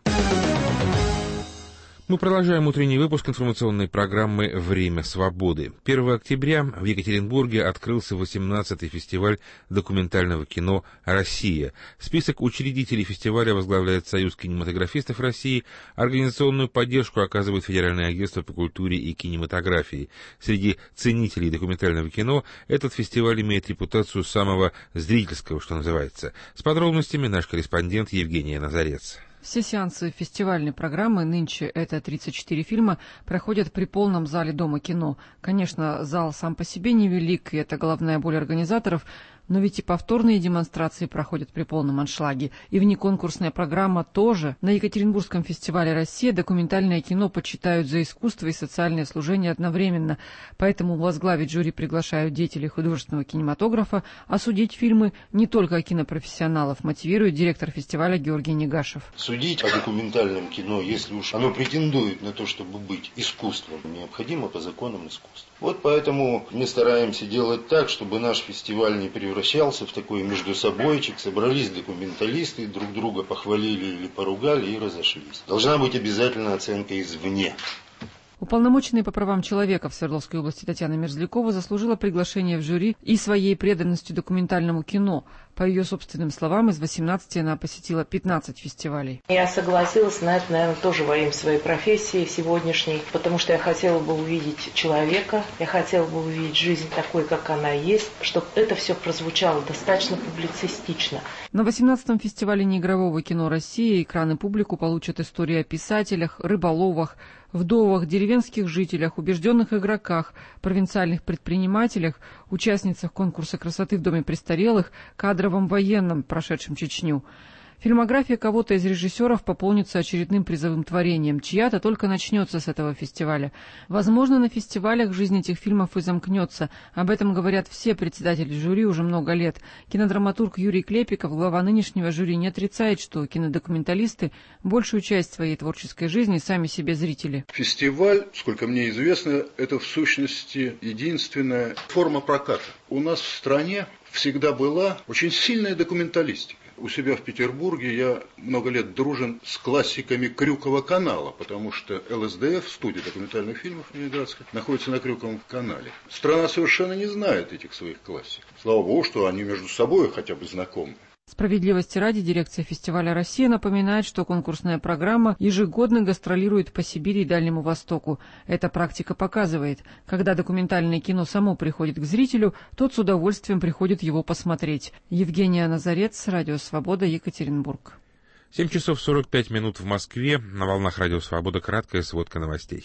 Мы продолжаем утренний выпуск информационной программы «Время свободы». первого октября в Екатеринбурге открылся восемнадцатый фестиваль документального кино «Россия». Список учредителей фестиваля возглавляет Союз кинематографистов России. Организационную поддержку оказывает Федеральное агентство по культуре и кинематографии. Среди ценителей документального кино этот фестиваль имеет репутацию самого зрительского, что называется. С подробностями наш корреспондент Евгения Назарец. Все сеансы фестивальной программы, нынче это тридцать четыре фильма, проходят при полном зале Дома кино. Конечно, зал сам по себе невелик, и это головная боль организаторов, но ведь и повторные демонстрации проходят при полном аншлаге. И внеконкурсная программа тоже. На Екатеринбургском фестивале «Россия» документальное кино почитают за искусство и социальное служение одновременно. Поэтому возглавить жюри приглашают деятелей художественного кинематографа, а судить фильмы не только кинопрофессионалов, мотивирует директор фестиваля Георгий Негашев. Судить о документальном кино, если уж оно претендует на то, чтобы быть искусством, необходимо по законам искусства. Вот поэтому мы стараемся делать так, чтобы наш фестиваль не превращался в такой междусобойчик. Собрались документалисты, друг друга похвалили или поругали и разошлись. Должна быть обязательно оценка извне. Уполномоченная по правам человека в Свердловской области Татьяна Мерзлякова заслужила приглашение в жюри и своей преданностью документальному кино. По ее собственным словам, из восемнадцати она посетила пятнадцать фестивалей. Я согласилась на это, наверное, тоже во имя своей профессии сегодняшней, потому что я хотела бы увидеть человека, я хотела бы увидеть жизнь такой, как она есть, чтобы это все прозвучало достаточно публицистично. На восемнадцатом фестивале неигрового кино «Россия» экраны публику получат истории о писателях, рыболовах, вдовах, деревенских жителях, убежденных игроках, провинциальных предпринимателях, участницах конкурса красоты в Доме престарелых, кадровом военном, прошедшем Чечню. Фильмография кого-то из режиссеров пополнится очередным призовым творением, чья-то только начнется с этого фестиваля. Возможно, на фестивалях жизнь этих фильмов и замкнется. Об этом говорят все председатели жюри уже много лет. Кинодраматург Юрий Клепиков, глава нынешнего жюри, не отрицает, что кинодокументалисты большую часть своей творческой жизни сами себе зрители. Фестиваль, сколько мне известно, это в сущности единственная форма проката. У нас в стране всегда была очень сильная документалистика. У себя в Петербурге я много лет дружен с классиками Крюкова канала, потому что эл эс дэ эф, студия документальных фильмов ленинградская, находится на Крюковом канале. Страна совершенно не знает этих своих классиков. Слава богу, что они между собой хотя бы знакомы. Справедливости ради, дирекция фестиваля «Россия» напоминает, что конкурсная программа ежегодно гастролирует по Сибири и Дальнему Востоку. Эта практика показывает, когда документальное кино само приходит к зрителю, тот с удовольствием приходит его посмотреть. Евгения Назарец, Радио Свобода, Екатеринбург. семь часов сорок пять минут в Москве. На волнах Радио Свобода краткая сводка новостей.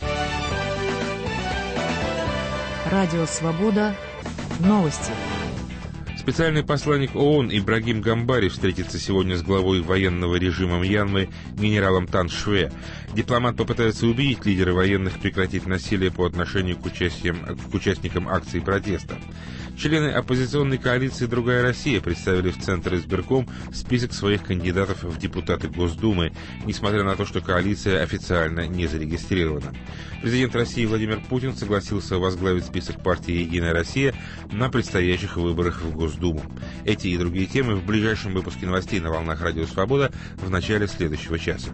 Радио Свобода. Новости. Специальный посланник ООН Ибрагим Гамбари встретится сегодня с главой военного режима Мьянмы генералом Тан Шве. Дипломат попытается убедить лидера военных прекратить насилие по отношению к, к участникам акций протеста. Члены оппозиционной коалиции «Другая Россия» представили в Центр избирком список своих кандидатов в депутаты Госдумы, несмотря на то, что коалиция официально не зарегистрирована. Президент России Владимир Путин согласился возглавить список партии «Единая Россия» на предстоящих выборах в Госдуму. Эти и другие темы в ближайшем выпуске новостей на волнах Радио Свобода в начале следующего часа.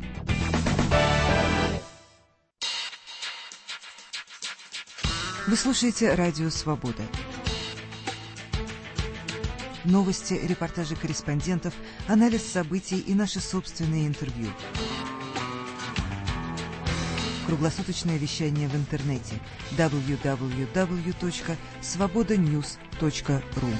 Вы слушаете Радио Свобода. Новости, репортажи корреспондентов, анализ событий и наши собственные интервью. Круглосуточное вещание в интернете дабл ю дабл ю дабл ю точка свобода ньюс точка ру.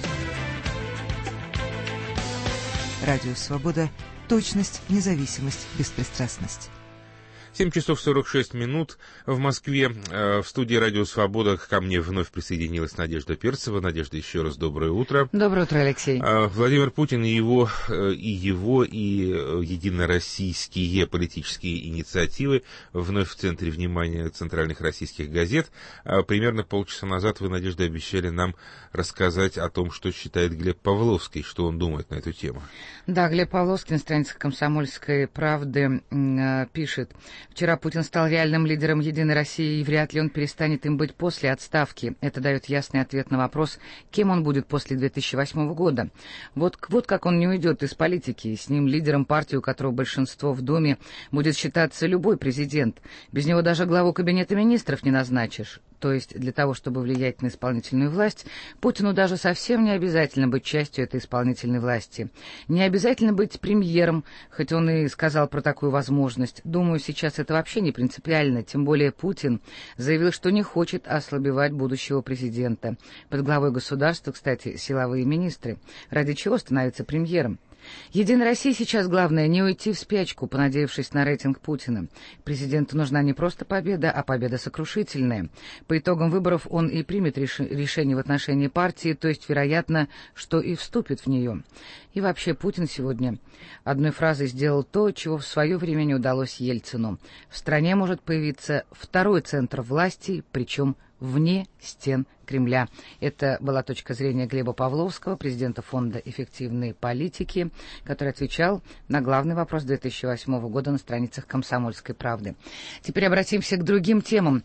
Радио Свобода. Точность, независимость, беспристрастность. семь часов сорок шесть минут в Москве. В студии «Радио Свобода» ко мне вновь присоединилась Надежда Перцева. Надежда, еще раз доброе утро. Доброе утро, Алексей. Владимир Путин и его, и его, и единороссийские политические инициативы вновь в центре внимания центральных российских газет. Примерно полчаса назад вы, Надежда, обещали нам рассказать о том, что считает Глеб Павловский, что он думает на эту тему. Да, Глеб Павловский на страницах «Комсомольской правды» пишет: «Вчера Путин стал реальным лидером «Единой России», и вряд ли он перестанет им быть после отставки. Это дает ясный ответ на вопрос, кем он будет после две тысячи восьмого года. Вот, вот как он не уйдет из политики. С ним лидером партии, у которого большинство в Думе, будет считаться любой президент. Без него даже главу кабинета министров не назначишь. То есть для того, чтобы влиять на исполнительную власть, Путину даже совсем не обязательно быть частью этой исполнительной власти. Не обязательно быть премьером, хоть он и сказал про такую возможность. Думаю, сейчас это вообще не принципиально, тем более Путин заявил, что не хочет ослабевать будущего президента. Под главой государства, кстати, силовые министры. Ради чего становиться премьером? Единой России сейчас главное не уйти в спячку, понадеявшись на рейтинг Путина. Президенту нужна не просто победа, а победа сокрушительная. По итогам выборов он и примет реш... решение в отношении партии, то есть, вероятно, что и вступит в нее. И вообще Путин сегодня одной фразой сделал то, чего в свое время не удалось Ельцину. В стране может появиться второй центр власти, причем вне стен Кремля. Это была точка зрения Глеба Павловского, президента Фонда эффективной политики, который отвечал на главный вопрос две тысячи восьмого года на страницах «Комсомольской правды». Теперь обратимся к другим темам.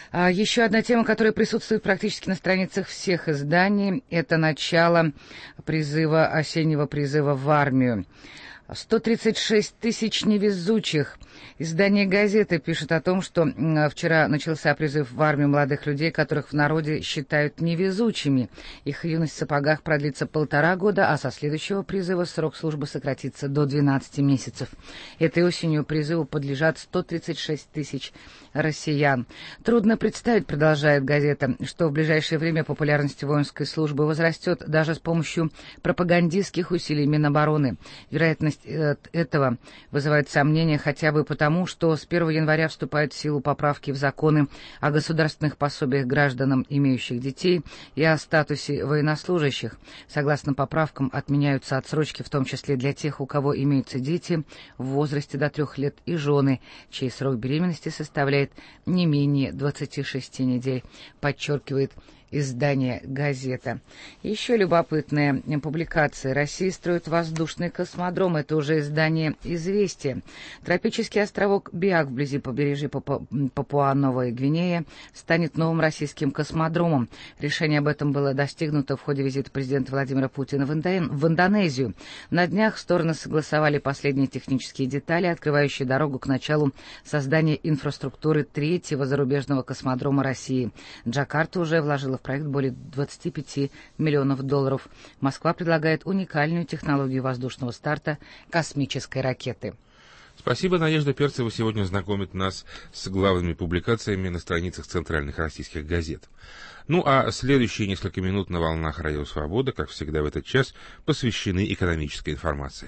Еще одна тема, которая присутствует практически на страницах всех изданий, это начало призыва, осеннего призыва в армию. сто тридцать шесть тысяч невезучих. Издание «Газета» пишет о том, что вчера начался призыв в армию молодых людей, которых в народе считают невезучими. Их юность в сапогах продлится полтора года, а со следующего призыва срок службы сократится до двенадцати месяцев. Этой осенью призыву подлежат сто тридцать шесть тысяч россиян. Трудно представить, продолжает «Газета», что в ближайшее время популярность воинской службы возрастет даже с помощью пропагандистских усилий Минобороны. Вероятность этого вызывает сомнения хотя бы потому, что с первого января вступают в силу поправки в законы о государственных пособиях гражданам, имеющих детей, и о статусе военнослужащих. Согласно поправкам, отменяются отсрочки, в том числе для тех, у кого имеются дети в возрасте до трех лет, и жены, чей срок беременности составляет не менее двадцати шести недель, подчеркивает издание «Газета». Еще любопытная публикация. Россия строит воздушный космодром. Это уже издание «Известия». Тропический островок Биак вблизи побережья Папуа-Новая Гвинея станет новым российским космодромом. Решение об этом было достигнуто в ходе визита президента Владимира Путина в, Индо... в Индонезию. На днях стороны согласовали последние технические детали, открывающие дорогу к началу создания инфраструктуры третьего зарубежного космодрома России. Джакарта уже вложила в проект более двадцати пяти миллионов долларов. Москва предлагает уникальную технологию воздушного старта космической ракеты. Спасибо, Надежда Перцева сегодня знакомит нас с главными публикациями на страницах центральных российских газет. Ну а следующие несколько минут на волнах Радио Свобода, как всегда в этот час, посвящены экономической информации.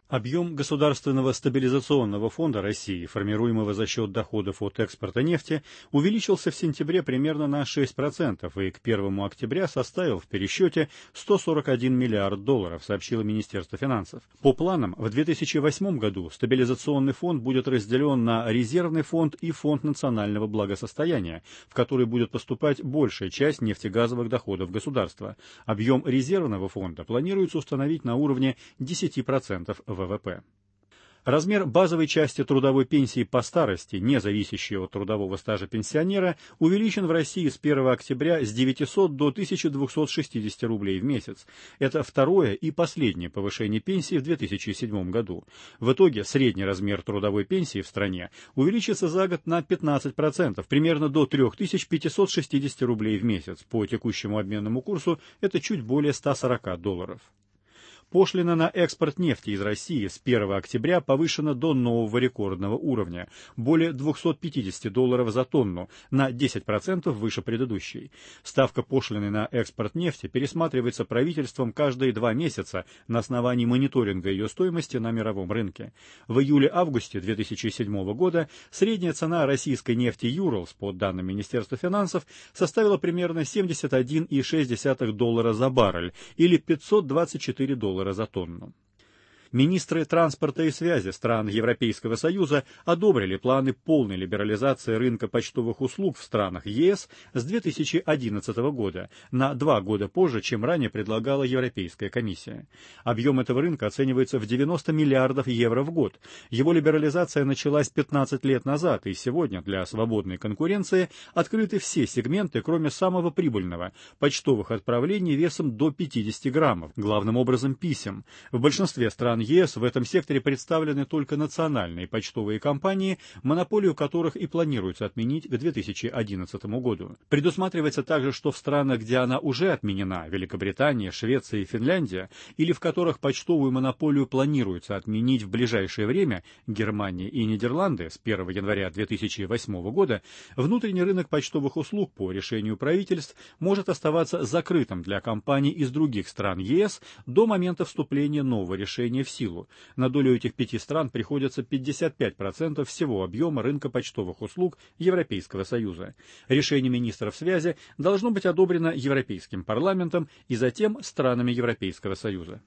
Объем Государственного стабилизационного фонда России, формируемого за счет доходов от экспорта нефти, увеличился в сентябре примерно на шесть процентов и к первому октября составил в пересчете сто сорок один миллиард долларов, сообщило Министерство финансов. По планам, в две тысячи восьмом году стабилизационный фонд будет разделен на резервный фонд и фонд национального благосостояния, в который будет поступать большая часть нефтегазовых доходов государства. Объем резервного фонда планируется установить на уровне десять процентов ВВП. Размер базовой части трудовой пенсии по старости, не зависящей от трудового стажа пенсионера, увеличен в России с первого октября с девятисот до тысячи двухсот шестидесяти рублей в месяц. Это второе и последнее повышение пенсии в две тысячи седьмом году. В итоге средний размер трудовой пенсии в стране увеличится за год на пятнадцать процентов, примерно до три тысячи пятьсот шестидесяти рублей в месяц. По текущему обменному курсу это чуть более ста сорока долларов. Пошлина на экспорт нефти из России с первого октября повышена до нового рекордного уровня – более двухсот пятидесяти долларов за тонну, на десять процентов выше предыдущей. Ставка пошлины на экспорт нефти пересматривается правительством каждые два месяца на основании мониторинга ее стоимости на мировом рынке. В июле-августе две тысячи седьмого года средняя цена российской нефти «Юралс», по данным Министерства финансов, составила примерно семьдесят один и шесть десятых доллара за баррель или пятьсот двадцать четыре доллара за тонну. Министры транспорта и связи стран Европейского Союза одобрили планы полной либерализации рынка почтовых услуг в странах ЕС с две тысячи одиннадцатого года, на два года позже, чем ранее предлагала Европейская комиссия. Объем этого рынка оценивается в девяносто миллиардов евро в год. Его либерализация началась пятнадцать лет назад, и сегодня для свободной конкуренции открыты все сегменты, кроме самого прибыльного – почтовых отправлений весом до пятидесяти граммов, главным образом писем. В большинстве стран ЕС в этом секторе представлены только национальные почтовые компании, монополию которых и планируется отменить к две тысячи одиннадцатому году. Предусматривается также, что в странах, где она уже отменена – Великобритания, Швеция и Финляндия, или в которых почтовую монополию планируется отменить в ближайшее время – Германия и Нидерланды с первого января две тысячи восьмого года, внутренний рынок почтовых услуг по решению правительств может оставаться закрытым для компаний из других стран ЕС до момента вступления нового решения в силу. На долю этих пяти стран приходится пятьдесят пять процентов всего объема рынка почтовых услуг Европейского Союза. Решение министров связи должно быть одобрено Европейским парламентом и затем странами Европейского Союза.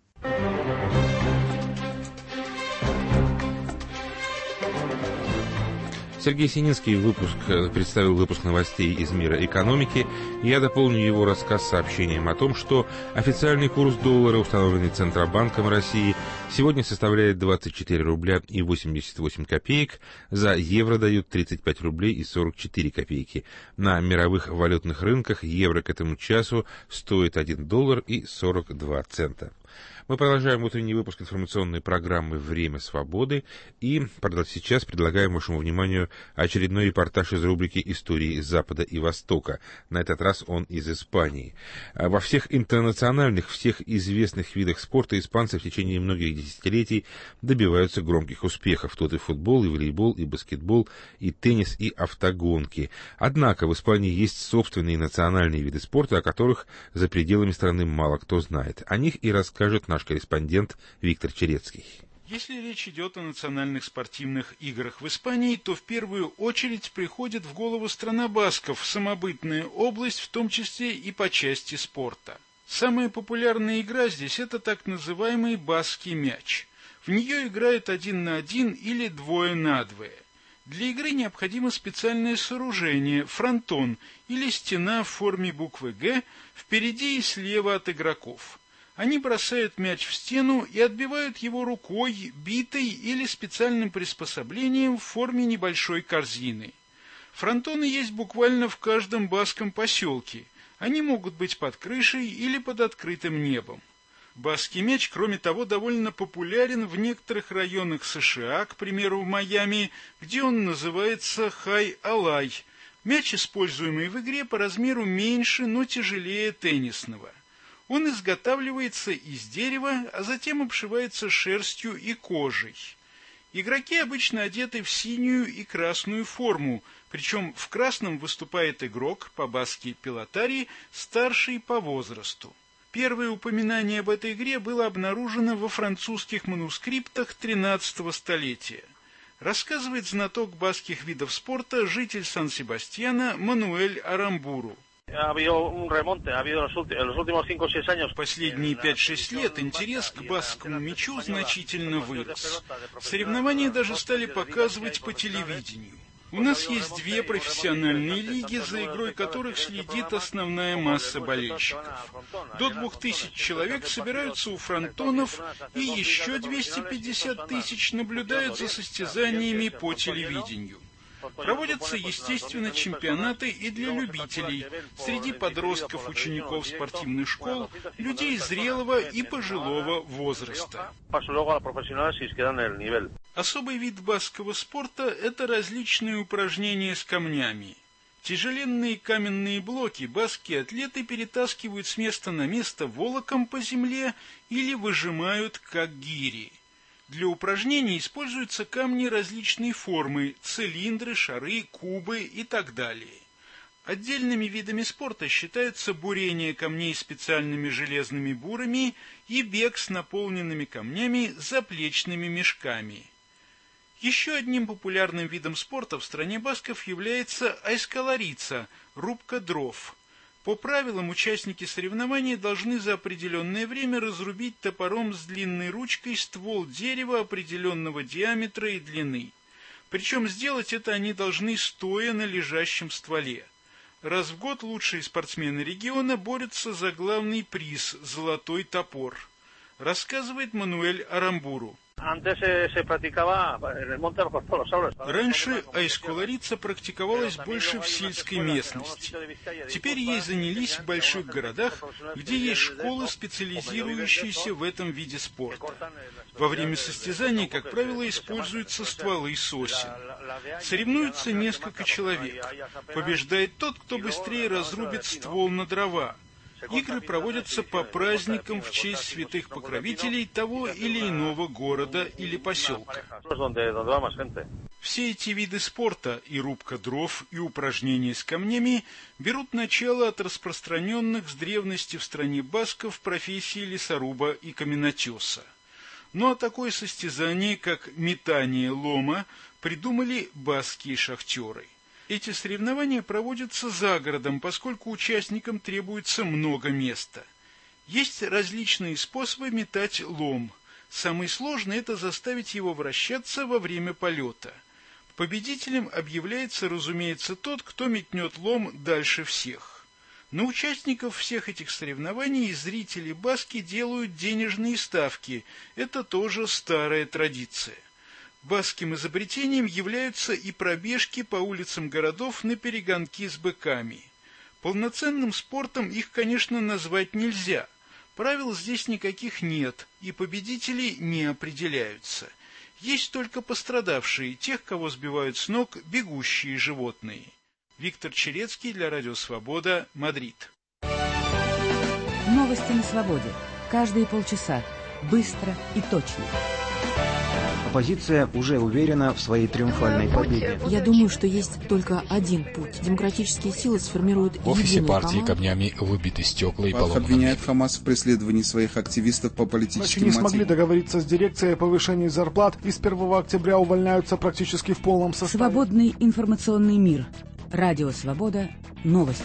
Сергей Сининский выпуск, представил выпуск новостей из мира экономики. Я дополню его рассказ сообщением о том, что официальный курс доллара, установленный Центробанком России, сегодня составляет двадцать четыре рубля и восемьдесят восемь копеек, за евро дают тридцать пять рублей и сорок четыре копейки. На мировых валютных рынках евро к этому часу стоит один доллар и сорок два цента. Мы продолжаем утренний выпуск информационной программы «Время свободы» и сейчас предлагаем вашему вниманию очередной репортаж из рубрики «Истории Запада и Востока». На этот раз он из Испании. Во всех интернациональных, всех известных видах спорта испанцы в течение многих десятилетий добиваются громких успехов. Тут и футбол, и волейбол, и баскетбол, и теннис, и автогонки. Однако в Испании есть собственные национальные виды спорта, о которых за пределами страны мало кто знает. О них и расскажет наш корреспондент Виктор Черецкий. Если речь идет о национальных спортивных играх в Испании, то в первую очередь приходит в голову страна басков, самобытная область, в том числе и по части спорта. Самая популярная игра здесь – это так называемый баскский мяч. В нее играют один на один или двое на двое. Для игры необходимо специальное сооружение – фронтон или стена в форме буквы «Г» впереди и слева от игроков. Они бросают мяч в стену и отбивают его рукой, битой или специальным приспособлением в форме небольшой корзины. Фронтоны есть буквально в каждом баскском поселке. Они могут быть под крышей или под открытым небом. Баскский мяч, кроме того, довольно популярен в некоторых районах США, к примеру, в Майами, где он называется хай-алай. Мяч, используемый в игре, по размеру меньше, но тяжелее теннисного. Он изготавливается из дерева, а затем обшивается шерстью и кожей. Игроки обычно одеты в синюю и красную форму, причем в красном выступает игрок, по-баски пилотари, старший по возрасту. Первое упоминание об этой игре было обнаружено во французских манускриптах тринадцатого столетия. Рассказывает знаток баскских видов спорта, житель Сан-Себастьяна Мануэль Арамбуру. Последние пять-шесть лет интерес к баскскому мячу значительно вырос. Соревнования даже стали показывать по телевидению. У нас есть две профессиональные лиги, за игрой которых следит основная масса болельщиков. До двух тысяч человек собираются у фронтонов, и еще двести пятьдесят тысяч наблюдают за состязаниями по телевидению. Проводятся, естественно, чемпионаты и для любителей, среди подростков, учеников спортивных школ, людей зрелого и пожилого возраста. Особый вид баскского спорта – это различные упражнения с камнями. Тяжеленные каменные блоки баскские атлеты перетаскивают с места на место волоком по земле или выжимают как гири. Для упражнений используются камни различной формы – цилиндры, шары, кубы и так далее. Отдельными видами спорта считаются бурение камней специальными железными бурами и бег с наполненными камнями заплечными мешками. Еще одним популярным видом спорта в стране басков является айскаларица – рубка дров. По правилам, участники соревнований должны за определенное время разрубить топором с длинной ручкой ствол дерева определенного диаметра и длины. Причем сделать это они должны стоя на лежащем стволе. Раз в год лучшие спортсмены региона борются за главный приз – золотой топор. Рассказывает Мануэль Арамбуру. Раньше айскаларица практиковалась больше в сельской местности. Теперь ей занялись в больших городах, где есть школы, специализирующиеся в этом виде спорта. Во время состязаний, как правило, используются стволы сосен. Соревнуются несколько человек. Побеждает тот, кто быстрее разрубит ствол на дрова. Игры проводятся по праздникам в честь святых покровителей того или иного города или поселка. Все эти виды спорта, и рубка дров, и упражнения с камнями, берут начало от распространенных с древности в стране басков профессий лесоруба и каменотеса. Ну а такое состязание, как метание лома, придумали баскские шахтеры. Эти соревнования проводятся за городом, поскольку участникам требуется много места. Есть различные способы метать лом. Самый сложный – это заставить его вращаться во время полета. Победителем объявляется, разумеется, тот, кто метнет лом дальше всех. На участников всех этих соревнований зрители баски делают денежные ставки. Это тоже старая традиция. Баскским изобретением являются и пробежки по улицам городов на перегонки с быками. Полноценным спортом их, конечно, назвать нельзя. Правил здесь никаких нет, и победители не определяются. Есть только пострадавшие, тех, кого сбивают с ног бегущие животные. Виктор Черецкий для Радио Свобода, Мадрид. Новости на свободе. Каждые полчаса. Быстро и точно. Оппозиция уже уверена в своей триумфальной победе. Я думаю, что есть только один путь. Демократические силы сформируют единую команду. В офисе партии камнями выбиты стекла и поломаны. Обвиняет Хамас в преследовании своих активистов по политическим мотивам. Не смогли договориться с дирекцией о повышении зарплат и с первого октября увольняются практически в полном составе. Свободный информационный мир. Радио Свобода. Новости.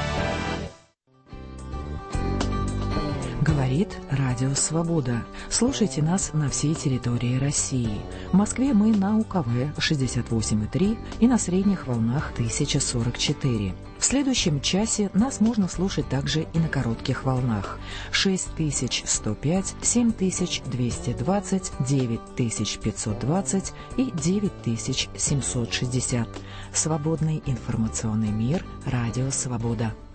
Говорит Радио Свобода. Слушайте нас на всей территории России. В Москве мы на УКВ шестьдесят восемь и три и на средних волнах тысяча сорок четыре. В следующем часе нас можно слушать также и на коротких волнах. шесть тысяч сто пять, семь тысяч двести двадцать, девять тысяч пятьсот двадцать и девять тысяч семьсот шестьдесят. Свободный информационный мир. Радио Свобода.